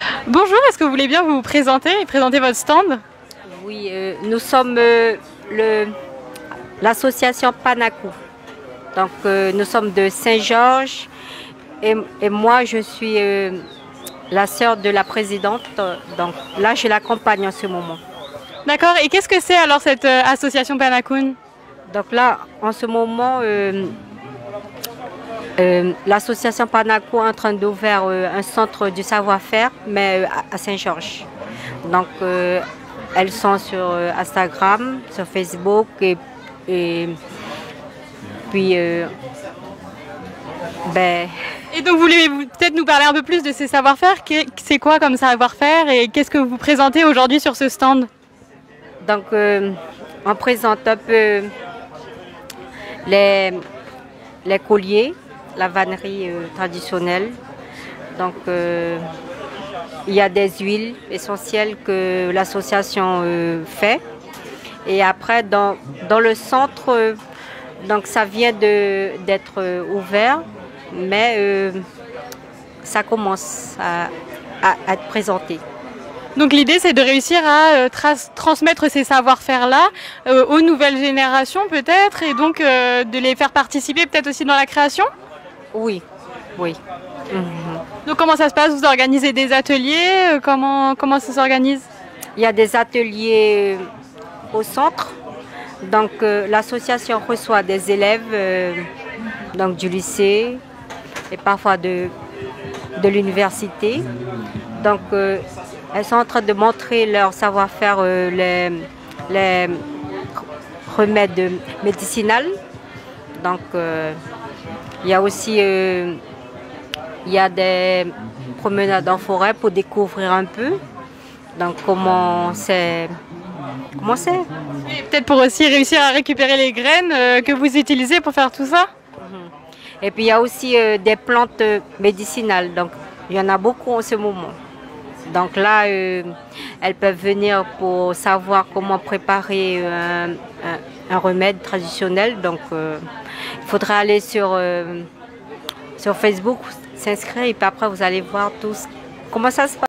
Bonjour, est-ce que vous voulez bien vous présenter et présenter votre stand? Oui, nous sommes l'association Panakou. Donc, nous sommes de Saint-Georges et moi, je suis la sœur de la présidente. Donc, là, je l'accompagne en ce moment. D'accord, et qu'est-ce que c'est alors cette association Panakoun? Donc là, en ce moment, l'association Panakou est en train d'ouvrir un centre du savoir-faire, mais à Saint-Georges. Donc, elles sont sur Instagram, sur Facebook et puis, ben, Et donc, voulez-vous peut-être nous parler un peu plus de ces savoir-faire? C'est quoi comme savoir-faire et qu'est-ce que vous présentez aujourd'hui sur ce stand? donc, on présente un peu les colliers, la vannerie traditionnelle. Donc, il y a des huiles essentielles que l'association fait. Et après, dans le centre, donc ça vient d'être ouvert, mais ça commence à être présenté. Donc l'idée c'est de réussir à transmettre ces savoir-faire-là aux nouvelles générations peut-être et donc de les faire participer peut-être aussi dans la création? Oui, oui. Donc comment ça se passe? Vous organisez des ateliers? Comment ça s'organise? Il y a des ateliers au centre. Donc l'association reçoit des élèves donc, du lycée et parfois de l'université. Donc elles sont en train de montrer leur savoir-faire, les remèdes médicinaux. Donc il y a aussi il y a des promenades en forêt pour découvrir un peu. Donc comment c'est. Peut-être pour aussi réussir à récupérer les graines que vous utilisez pour faire tout ça? Et puis il y a aussi des plantes médicinales. Donc il y en a beaucoup en ce moment. Donc là, elles peuvent venir pour savoir comment préparer un remède traditionnel. Donc il faudra aller sur Facebook, s'inscrire et puis après vous allez voir comment ça se passe.